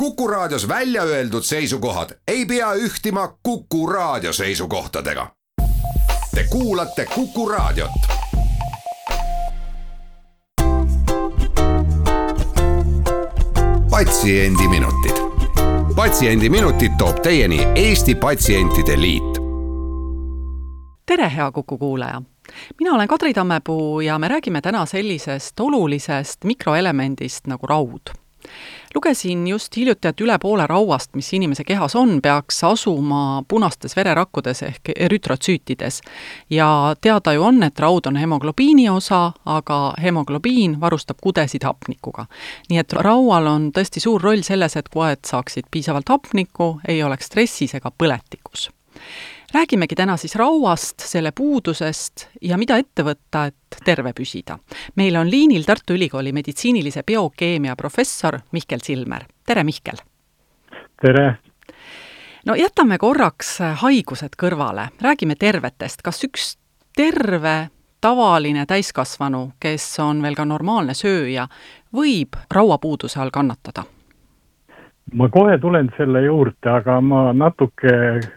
Kuku Raadios välja öeldud seisukohad ei pea ühtima Kuku Raadio seisukohtadega. Te kuulate Kuku Raadiot. Patsiendiminutid. Patsiendiminutid toob teieni Eesti Patsientide Liit. Tere, hea Kuku kuulaja! Mina olen Kadri Tammepuu ja me räägime täna sellisest olulisest mikroelemendist nagu raud. Lugesin just hiljuti, et üle poole rauast, mis inimese kehas on, peaks asuma punastes vererakkudes ehk erütrotsüütides. Ja teada ju on, et raud on hemoglobiini osa, aga hemoglobiin varustab kudesid hapnikuga. Nii et raual on tõesti suur roll selles, et kued saaksid piisavalt hapnikku, ei oleks stressis ega põletikus. Räägimegi täna siis rauast, selle puudusest ja mida ette võtta, et terve püsida. Meil on liinil Tartu Ülikooli meditsiinilise biokeemia professor Mihkel Silmer. Tere, Mihkel! Tere! No jätame korraks haigused kõrvale. Räägime tervetest. Kas üks terve, tavaline täiskasvanu, kes on veel ka normaalne sööja, võib rauapuuduse all kannatada? Ma kohe tulen selle juurde, aga ma natuke...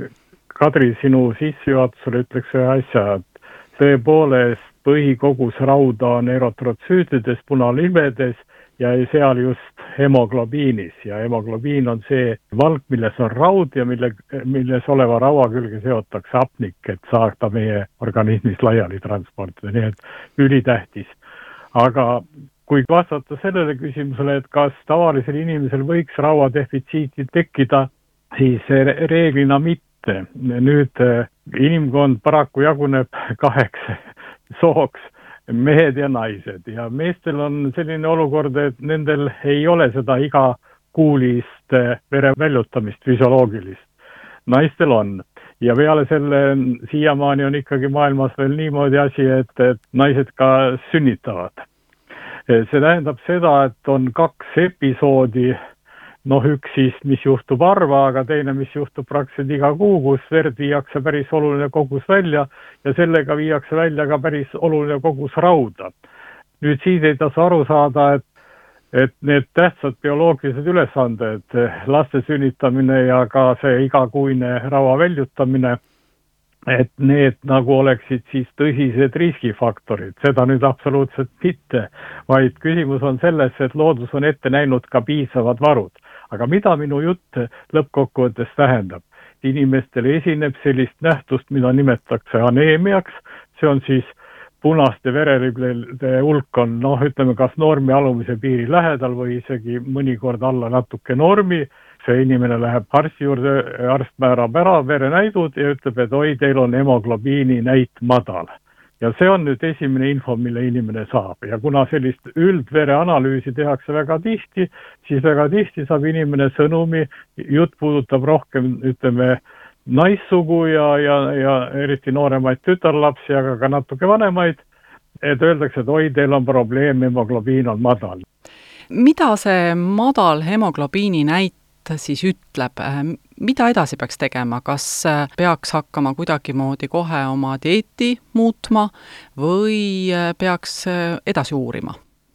Kadri, sinu sissejuhatusele ütleks ühe asja, et tõepoolest põhikogus rauda on erytrotsüütides, punalibedes ja seal just hemoglobiinis. Ja hemoglobiin on see valk, milles on raud ja milles oleva raua külge seotakse hapnik, et saada meie organismis laiali transportida, nii et ülitähtis. Aga kui vastata sellele küsimusele, et kas tavalisel inimesel võiks rauadefitsiiti tekkida, siis reeglina mitte. Nüüd inimkond paraku jaguneb kaheks sooks, mehed ja naised. Ja meestel on selline olukord, et nendel ei ole seda igakuulist vere väljutamist füsioloogilist. Naistel on. Ja peale selle siiamaani on ikkagi maailmas veel niimoodi asi, et naised ka sünnitavad. See tähendab seda, et on kaks episoodi. Üks siis, mis juhtub harva, aga teine, mis juhtub praktiliselt iga kuu, kus verd viiakse päris oluline kogus välja ja sellega viiakse välja ka päris oluline kogus rauda. Nüüd siis ei tasu aru saada, et need tähtsad bioloogilised ülesanded, laste sünnitamine ja ka see igakuine raua väljutamine, et need nagu oleksid siis tõsised riskifaktorid. Seda nüüd absoluutselt mitte, vaid küsimus on selles, et loodus on ette näinud ka piisavad varud. Aga mida minu jutt lõppkokkuvõttes tähendab? Inimestel esineb sellist nähtust, mida nimetatakse aneemiaks. See on siis punaste vererüglede hulk on, ütleme, kas normi alumise piiri lähedal või isegi mõnikord alla natuke normi. See inimene läheb arsti juurde, arst määrab ära verenäidud ja ütleb, et oi, teil on hemoglobiini näit madal. Ja see on nüüd esimene info, mille inimene saab. Ja kuna sellist üldvereanalüüsi tehakse väga tihti, siis väga tihti saab inimene sõnumi, jutt puudutab rohkem, ütleme, naissugu ja eriti nooremaid tütarlapsi, aga ka natuke vanemaid, et öeldakse, et oi, teil on probleem, hemoglobiin on madal. Mida see madal hemoglobiini näit siis ütleb? Mida edasi peaks tegema? Kas peaks hakkama kuidagimoodi kohe oma dieeti muutma või peaks edasi uurima?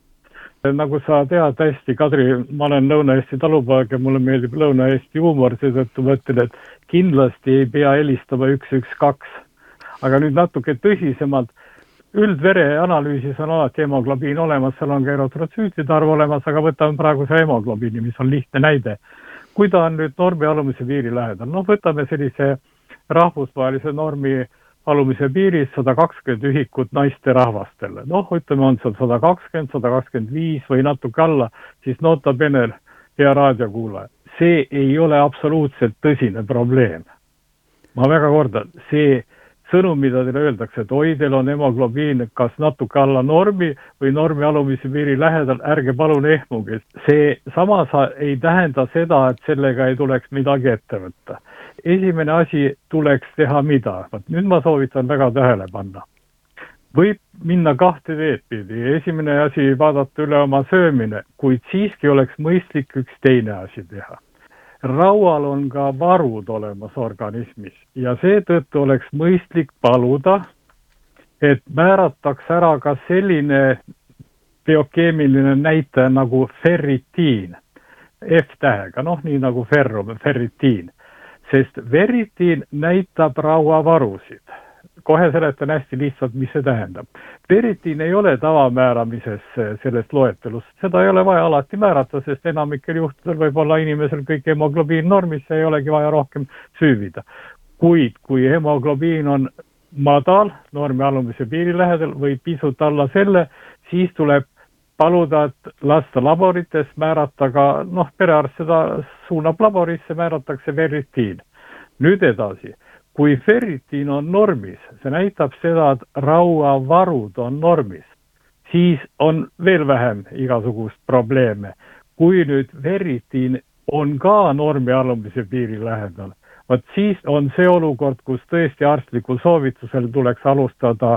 Nagu sa tead hästi, Kadri, ma olen Lõuna-Eesti talupoeg ja mulle meeldib Lõuna-Eesti huumor, seetõttu mõtlen, et kindlasti ei pea helistama 112. Aga nüüd natuke tõsisemalt, üldvereanalüüsis on alati hemoglobiin olemas, seal on ka erytrotsüütide arv olemas, aga võtame praegu see hemoglobiini, mis on lihtne näide. Kui ta on nüüd normi alumise piiri lähedal, võtame sellise rahvusvahelise normi alumise piiris 120 ühikut naiste rahvastele. Ütleme, on seal 120, 125 või natuke alla, siis nota bene, hea raadiokuulaja. See ei ole absoluutselt tõsine probleem. Ma väga kordan, see sõnum, mida teile öeldakse, et oi, teil on hemoglobiin kas natuke alla normi või normi alumise piiri lähedal, ärge palun ehmuge. See samas ei tähenda seda, et sellega ei tuleks midagi ette võtta. Esimene asi tuleks teha mida? Nüüd ma soovitan väga tähele panna. Võib minna kahte teed pidi. Esimene asi vaadata üle oma söömine, kuid siiski oleks mõistlik üks teine asi teha. Raual on ka varud olemas organismis ja seetõttu oleks mõistlik paluda, et määrataks ära ka selline biokeemiline näitaja nagu ferritiin. F-tähega, nii nagu ferritiin, sest veritiin näitab rauavarusid. Kohe seletan hästi lihtsalt, mis see tähendab. Veritiin ei ole tavamääramises sellest loetelust, seda ei ole vaja alati määrata, sest enamikel juhtudel võib olla inimesel kõik hemoglobiin normis ja ei olegi vaja rohkem süüvida. Kuid kui hemoglobiin on madal, normi alumise piiri lähedal või pisut alla selle, siis tuleb paluda, et lasta laborites määrata ka, perearst seda suunab laborisse, määratakse ferritiin. Nüüd edasi, kui ferritiin on normis, see näitab seda, et rauavarud on normis, siis on veel vähem igasugust probleeme. Kui nüüd ferritiin on ka normi alumise piiri lähedal, siis on see olukord, kus tõesti arstlikul soovitusel tuleks alustada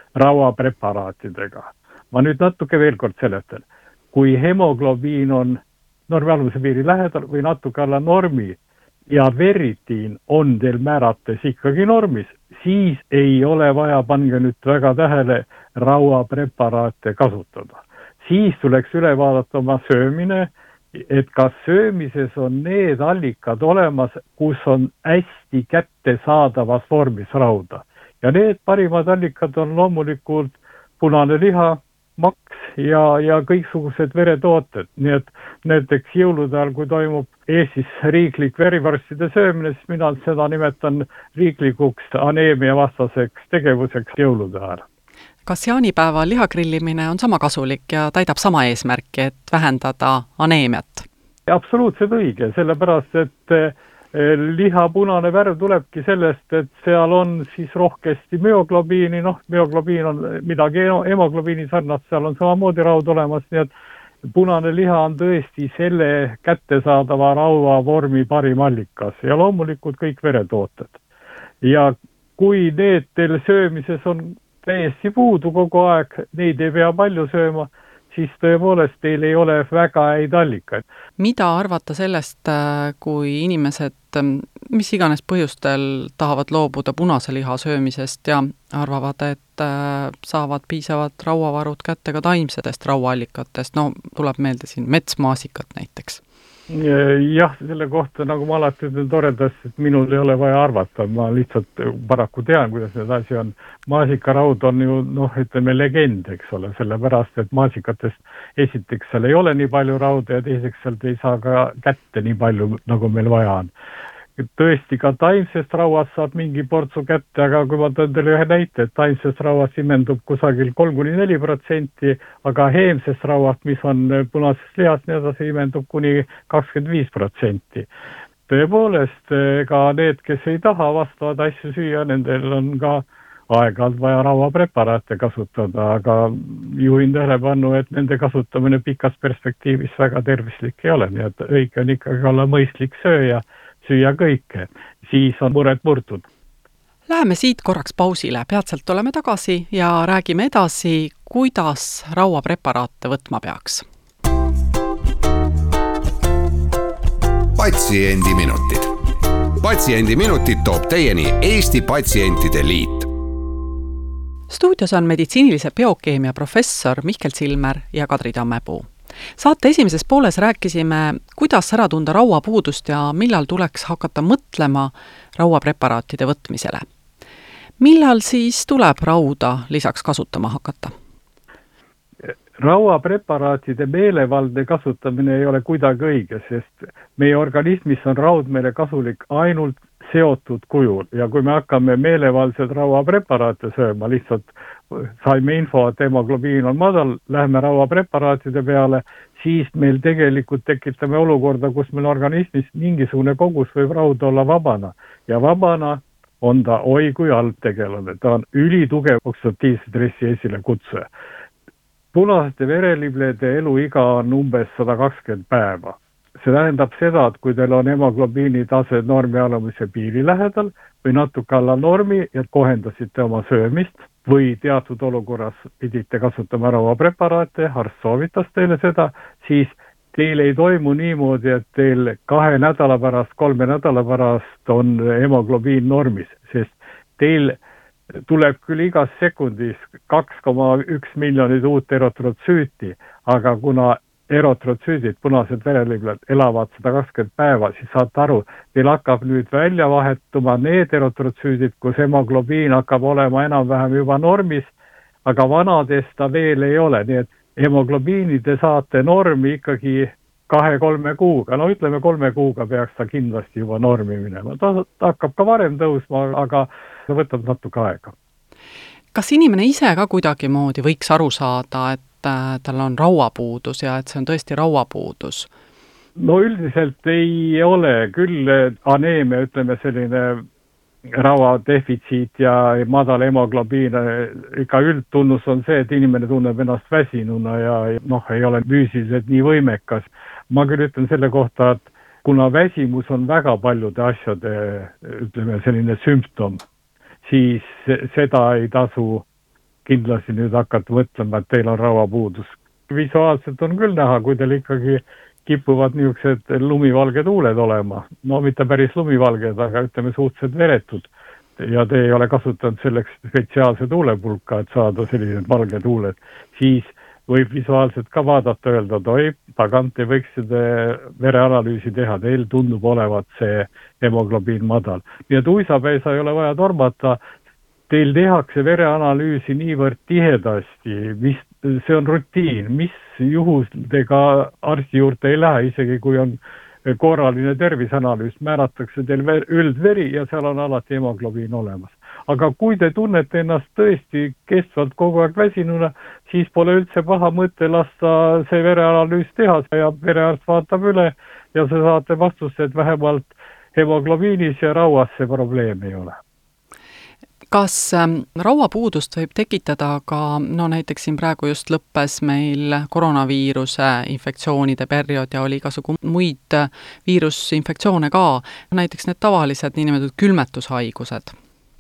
rauapreparaatidega. Ma nüüd natuke veel kord seletan. Kui hemoglobiin on normi alumise piiri lähedal või natuke alla normi ja veritiin on teil määrates ikkagi normis, siis ei ole vaja, pange nüüd väga tähele, rauapreparaate kasutada. Siis tuleks üle vaadata oma söömine, et kas söömises on need allikad olemas, kus on hästi kättesaadavas vormis rauda. Ja need parimad allikad on loomulikult punane liha, maks ja kõiksugused veretooted. Nii et näiteks jõulude ajal, kui toimub Eestis riiklik verivorstide söömine, siis mina seda nimetan riiklikuks aneemia vastaseks tegevuseks jõulude ajal. Kas jaanipäeva lihagrillimine on sama kasulik ja täidab sama eesmärki, et vähendada aneemiat? Absoluutselt õige, sellepärast, et liha punane värv tulebki sellest, et seal on siis rohkesti müoglobiini, müoglobiin on midagi hemoglobiini sarnast, seal on samamoodi raud olemas, nii et punane liha on tõesti selle kättesaadava rauavormi parim allikas ja loomulikult kõik veretooted. Ja kui need teil söömises on täiesti puudu kogu aeg, neid ei pea palju sööma, siis tõepoolest teil ei ole väga häid allikaid. Mida arvata sellest, kui inimesed mis iganes põhjustel tahavad loobuda punase liha söömisest ja arvavad, et saavad piisavad rauavarud kätte ka taimsetest rauaallikatest, tuleb meelde siin metsmaasikat näiteks? Jah, selle kohta, nagu ma alati ütlen toredasti, et minul ei ole vaja arvata, ma lihtsalt paraku tean, kuidas need asi on. Maasikaraud on ju, ütleme, legend, eks ole, sellepärast, et maasikatest esiteks seal ei ole nii palju rauda ja teiseks sealt ei saa ka kätte nii palju, nagu meil vaja on. Tõesti, ka taimsest rauast saab mingi portsu kätte, aga kui ma tõin teile ühe näite, et taimsest rauast imendub kusagil 3-4%, aga heemsest rauast, mis on punasest lihast, nii edasi imendub kuni 25%. Tõepoolest, ka need, kes ei taha vastavad asju süüa, nendel on ka aeg-ajalt vaja rauapreparaate kasutada, aga juhin tähelepanu, et nende kasutamine pikas perspektiivis väga tervislik ei ole, nii et õige on ikkagi olla mõistlik sööja, süüa kõike, siis on mured murtud. Läheme siit korraks pausile, peatselt oleme tagasi ja räägime edasi, kuidas rauapreparaate võtma peaks. Patsiendiminutid. Patsiendiminutid toob teieni Eesti Patsientide Liit. Stuudios on meditsiinilise biokeemia professor Mihkel Silmer ja Kadri Tammepuu. Saate esimeses pooles rääkisime, kuidas ära tunda rauapuudust ja millal tuleks hakata mõtlema rauapreparaatide võtmisele. Millal siis tuleb rauda lisaks kasutama hakata? Rauapreparaatide meelevaldne kasutamine ei ole kuidagi õige, sest meie organismis on raud meile kasulik ainult seotud kujul ja kui me hakkame meelevaldselt rauapreparaate sööma, lihtsalt saime info, et hemoglobiin on madal, läheme rauapreparaatide peale, siis meil tegelikult tekitame olukorda, kus meil organismis mingisugune kogus võib rauda olla vabana ja vabana on ta oi kui halb tegelane, ta on ülitugev oksidatiivse stressi esile kutsuja. Punasete vereliblede eluiga on umbes 120 päeva. See tähendab seda, et kui teil on hemoglobiini tase normi alumise piiri lähedal või natuke alla normi ja kohendasite oma söömist või teatud olukorras pidite kasutama rauapreparaate, arst soovitas teile seda, siis teil ei toimu niimoodi, et teil 2 nädala pärast, 3 nädala pärast on hemoglobiin normis, sest teil tuleb küll igas sekundis 2,1 miljonit uut erotrotsüüti, aga kuna erotrotsüüdid, punased vereliiglad, elavad 120 päeva, siis saate aru, teil hakkab nüüd välja vahetuma need erotrotsüüdid, kus hemoglobiin hakkab olema enam-vähem juba normis, aga vanades ta veel ei ole, nii et hemoglobiini te saate normi ikkagi 2-3 kuuga, no ütleme 3 kuuga peaks ta kindlasti juba normi minema. Ta hakkab ka varem tõusma, aga ta võtab natuke aega. Kas inimene ise ka kuidagimoodi võiks aru saada, et tal on rauapuudus ja et see on tõesti rauapuudus? No üldiselt ei ole küll aneemia, ütleme selline rauadefitsiit ja madal hemoglobiin. Ikka üldtunnus on see, et inimene tunneb ennast väsinuna ja ei ole füüsiliselt nii võimekas. Ma küll ütlen selle kohta, et kuna väsimus on väga paljude asjade, ütleme selline sümptom, siis seda ei tasu kindlasti nüüd hakata mõtlema, et teil on rauapuudus. Visuaalselt on küll näha, kui teil ikkagi kipuvad niisugused lumivalged huuled olema. No mitte päris lumivalged, aga ütleme suhteliselt veretud. Ja te ei ole kasutanud selleks spetsiaalset huulepulka, et saada sellised valged huuled. Siis võib visuaalselt ka vaadata, öelda, et oi, pagant, te võiksite vereanalüüsi teha, teil tundub olevat see hemoglobiin madal. Nii et uisapäisa ei ole vaja tormata. Teil tehakse vereanalüüsi niivõrd tihedasti, see on rutiin, mis juhusega arsti juurde ei lähe, isegi kui on korraline tervisanalüüs, määratakse teil üldveri ja seal on alati hemoglobiin olemas. Aga kui te tunnete ennast tõesti kestvalt kogu aeg väsinuna, siis pole üldse paha mõte lasta see vereanalüüs teha ja verearst vaatab üle ja sa saate vastust, et vähemalt hemoglobiinis ja rauas see probleem ei ole. Kas rauapuudust võib tekitada ka, näiteks siin praegu just lõppes meil koroonaviiruse infektsioonide periood ja oli igasugu muid viirusinfektsioone ka, näiteks need tavalised niinimetatud külmetushaigused?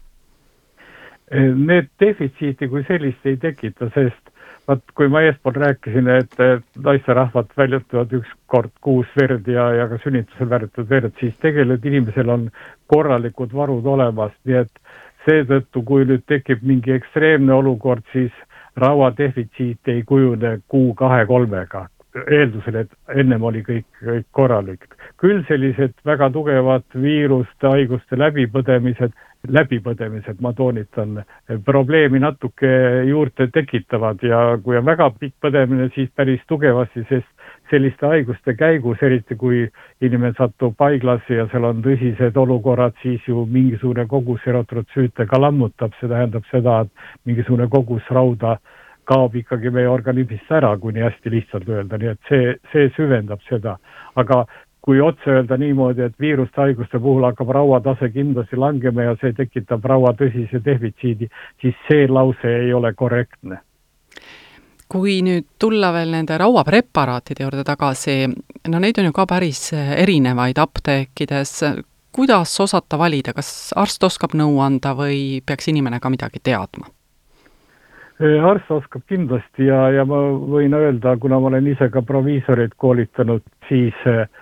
Need defitsiiti kui sellist ei tekita, sest kui ma eespool rääkisin, et naisterahvad väljutavad 1 kord kuus verd ja ka sünnitusel väljutavad verd, siis tegelikult inimesel on korralikud varud olemas, nii et seetõttu, kui nüüd tekib mingi ekstreemne olukord, siis rauadefitsiit ei kujune 2-3-ga. Eeldusel, et ennem oli kõik korralik. Küll sellised väga tugevad viiruste, haiguste läbipõdemised, ma toonitan, probleemi natuke juurde tekitavad ja kui on väga pikk põdemine, siis päris tugevasti, sest selliste haiguste käigus, eriti kui inimene satub haiglasse ja seal on tõsised olukorrad, siis ju mingisugune kogus erotrotsüüte ka lammutab, see tähendab seda, et mingisugune kogus rauda kaob ikkagi meie organismist ära, kui nii hästi lihtsalt öelda, nii et see süvendab seda. Aga kui otse öelda niimoodi, et viiruste haiguste puhul hakkab rauatase kindlasti langema ja see tekitab raua tõsise defitsiidi, siis see lause ei ole korrektne. Kui nüüd tulla veel nende rauapreparaatide juurde tagasi, neid on ju ka päris erinevaid apteekides. Kuidas osata valida, kas arst oskab nõu anda või peaks inimene ka midagi teadma? Arst oskab kindlasti ja ma võin öelda, kuna ma olen ise ka proviisorid koolitanud, siis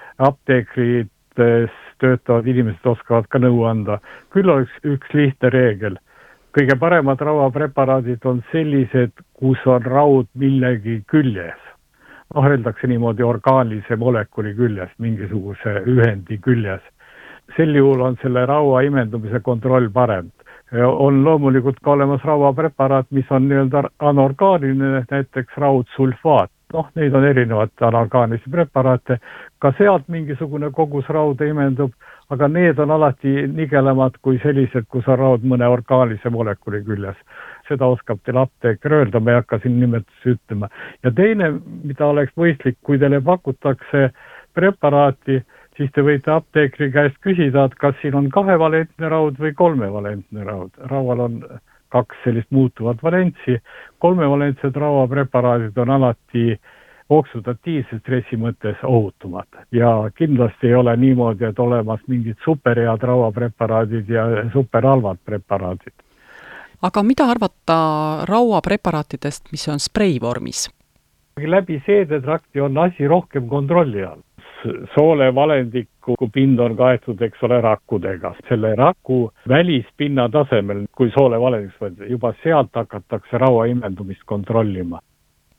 apteekrites töötavad inimesed oskavad ka nõu anda. Küll oleks üks lihtne reegel. Kõige paremad rauapreparaadid on sellised, kus on raud millegi küljes. Öeldakse niimoodi orgaanilise molekuli küljes, mingisuguse ühendi küljes. Sel juhul on selle raua imendumise kontroll parem. On loomulikult ka olemas rauapreparaat, mis on nii-öelda anorgaaniline, näiteks raudsulfaat. Neid on erinevad anorgaanilisi preparaate. Ka sealt mingisugune kogus rauda imendub, aga need on alati nigelamad kui sellised, kus on raud mõne orgaanilise molekuli küljes. Seda oskab teil apteeker öelda, ma ei hakka siin nimetusi ütlema. Ja teine, mida oleks mõistlik, kui teile pakutakse preparaati, siis te võite apteekri käest küsida, et kas siin on 2-valentne raud või 3-valentne raud. Raual on 2 sellist muutuvat valentsi. 3-valentsed rauapreparaadid on alati oksudatiivse stressi mõttes ohutumad. Ja kindlasti ei ole niimoodi, et olemas mingid superhead rauapreparaadid ja superhalvad preparaadid. Aga mida arvata rauapreparaatidest, mis on spreivormis? Läbi seedetrakti on asi rohkem kontrolli all. Soolevalendiku pind on kaetud, rakkudega. Selle raku välispinna tasemel, kui soolevalendiks võtta, juba sealt hakatakse raua imendumist kontrollima.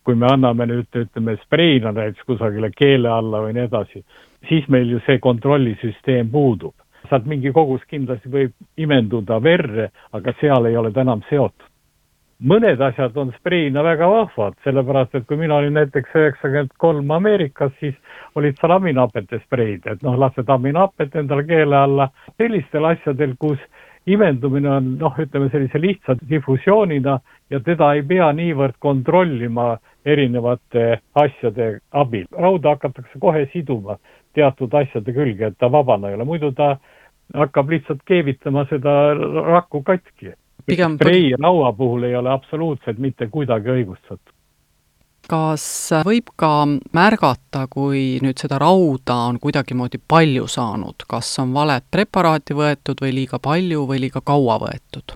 kui me anname nüüd, ütleme, spreina näiteks kusagile keele alla või nii edasi, siis meil ju see kontrollisüsteem puudub. Sealt mingi kogus kindlasti võib imenduda verre, aga seal ei ole ta enam seotud. Mõned asjad on spreina väga vahvad, sellepärast, et kui mina olin näiteks 93 Ameerikas, siis olid seal aminapete spreid, et lased aminapet endale keele alla. Sellistel asjadel, kus imendumine on, ütleme sellise lihtsa diffusioonina ja teda ei pea niivõrd kontrollima erinevate asjade abil. Rauda hakatakse kohe siduma teatud asjade külge, et ta vabana ei ole. Muidu ta hakkab lihtsalt keevitama seda rakku katki. Sprei raua puhul ei ole absoluutselt mitte kuidagi õigustatud. Kas võib ka märgata, kui nüüd seda rauda on kuidagimoodi palju saanud? Kas on valet preparaati võetud või liiga palju või liiga kaua võetud?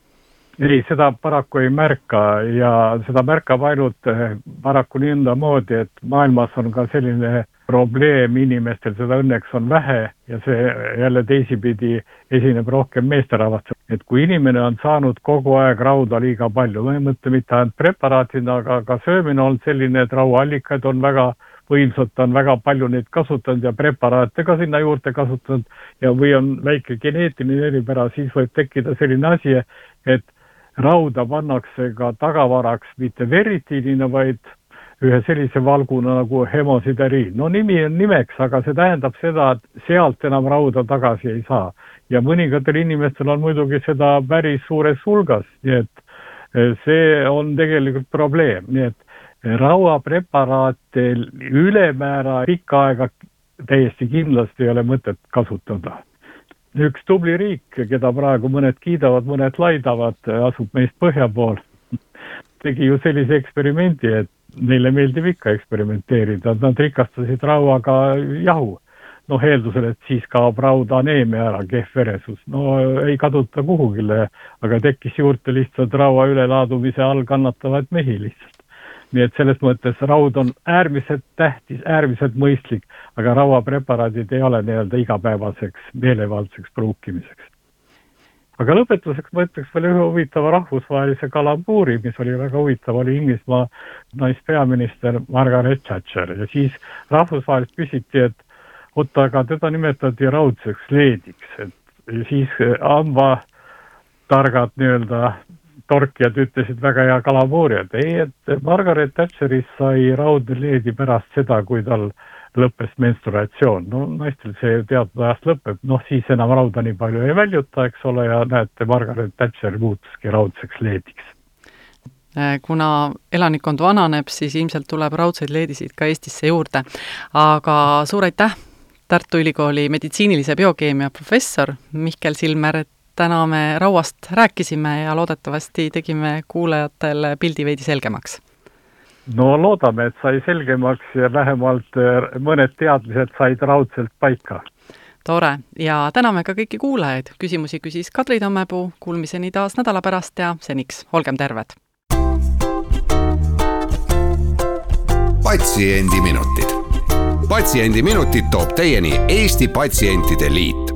Ei, seda paraku ei märka ja seda märkab ainult paraku nõnda moodi, et maailmas on ka selline probleem inimestel, seda õnneks on vähe ja see jälle teisipidi esineb rohkem meesterahvast. Et kui inimene on saanud kogu aeg rauda liiga palju, ma ei mõtle mitte ainult preparaatina, aga ka söömine on selline, et rauaallikaid on väga võimsad, ta on väga palju neid kasutanud ja preparaate ka sinna juurde kasutanud ja või on väike geneetiline eripära, siis võib tekkida selline asi, et rauda pannakse ka tagavaraks mitte veritiinina, vaid ühe sellise valguna nagu hemosideriin. No nimi on nimeks, aga see tähendab seda, et sealt enam rauda tagasi ei saa. Ja mõningatel inimestel on muidugi seda päris suures hulgas, nii et see on tegelikult probleem. Nii et rauapreparaate ülemäära pikka aega täiesti kindlasti ei ole mõtet kasutada. Üks tubli riik, keda praegu mõned kiidavad, mõned laidavad, asub meist põhja pool, tegi ju sellise eksperimendi, et neile meeldib ikka eksperimenteerida. Nad rikastasid rauaga jahu. Eeldusel, et siis kaob rauda aneemia ära, kehv veresus. Ei kaduta kuhugile, aga tekkis juurde lihtsalt raua ülelaadumise all kannatavad mehi lihtsalt. Nii et selles mõttes raud on äärmiselt tähtis, äärmiselt mõistlik, aga rauapreparaadid ei ole nii-öelda igapäevaseks, meelevaldseks pruukimiseks. Aga lõpetuseks ma ütleks veel ühe huvitava rahvusvahelise kalambuuri, mis oli väga huvitav, oli Inglismaa naispeaminister Margaret Thatcher ja siis rahvusvahelist küsiti, et aga teda nimetati raudseks leediks, et siis amba targad nii-öelda torkijad ütlesid väga hea kalambuuri, et ei, et Margaret Thatcherist sai raudne leedi pärast seda, kui tal lõppes menstruatsioon. Naistel see teatud ajast lõpeb, siis enam rauda nii palju ei väljuta, eks ole, ja näete, Margaret Thatcher muutuski raudseks leediks. Kuna elanikkond vananeb, siis ilmselt tuleb raudseid leedisid ka Eestisse juurde. Aga suur aitäh, Tartu Ülikooli meditsiinilise biokeemia professor Mihkel Silmer, täna me rauast rääkisime ja loodetavasti tegime kuulajatele pildi veidi selgemaks. Loodame, et sai selgemaks ja vähemalt mõned teadmised said raudselt paika. Tore ja täname ka kõiki kuulajaid. Küsimusi küsis Kadri Tammepuu, kuulmiseni taas nädala pärast ja seniks olgem terved. Patsiendiminutid. Patsiendiminutid toob teieni Eesti Patsientide Liit.